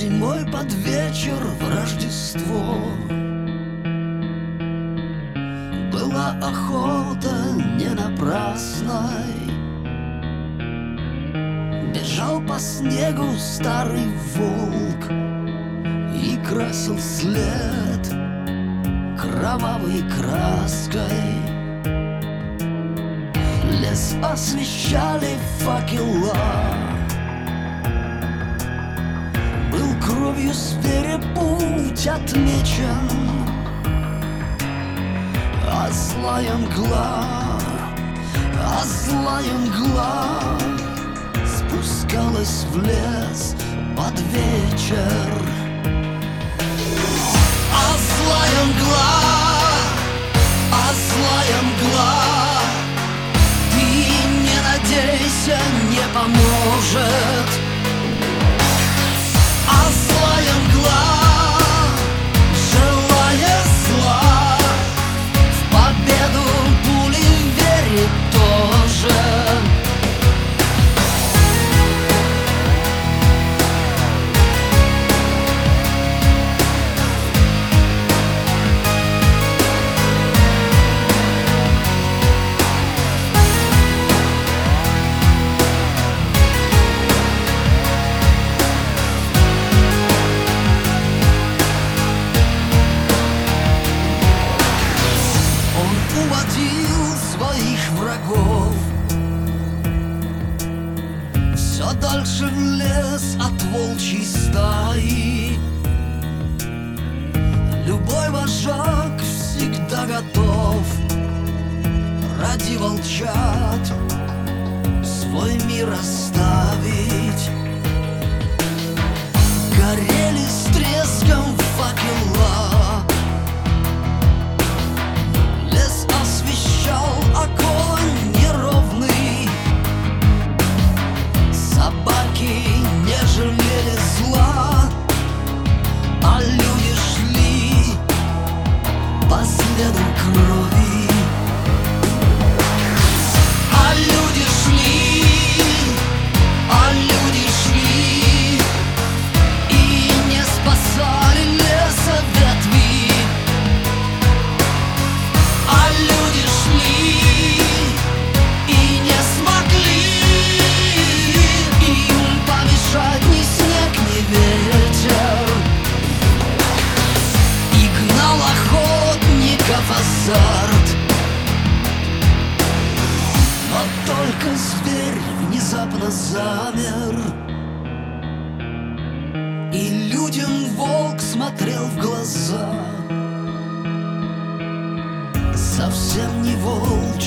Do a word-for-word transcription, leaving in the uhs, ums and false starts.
Зимой под вечер в Рождество была охота не напрасной. Бежал по снегу старый волк и красил след кровавой краской. Лес освещали факела, был кровью зверя путь отмечен, а злая мгла, а злая мгла спускалась в лес под вечер. А злая мгла, а злая мгла, ты не надейся, не поможет. А злая мгла, желая зла, в победу пули верит тоже. Уводил своих врагов все дальше в лес от волчьей стаи. Любой вожак всегда готов ради волчат свой мир оставить. Горели с треском факела, огонь неровный, собаки не жалели зла, а люди шли по следу крови. А люди шли, а люди шли и не спасали леса ветви. А люди шли и не смогли им помешать ни снег, ни ветер. И гнал охотников азарт, но только зверь внезапно замер, и людям волк смотрел в глаза. Совсем не волк,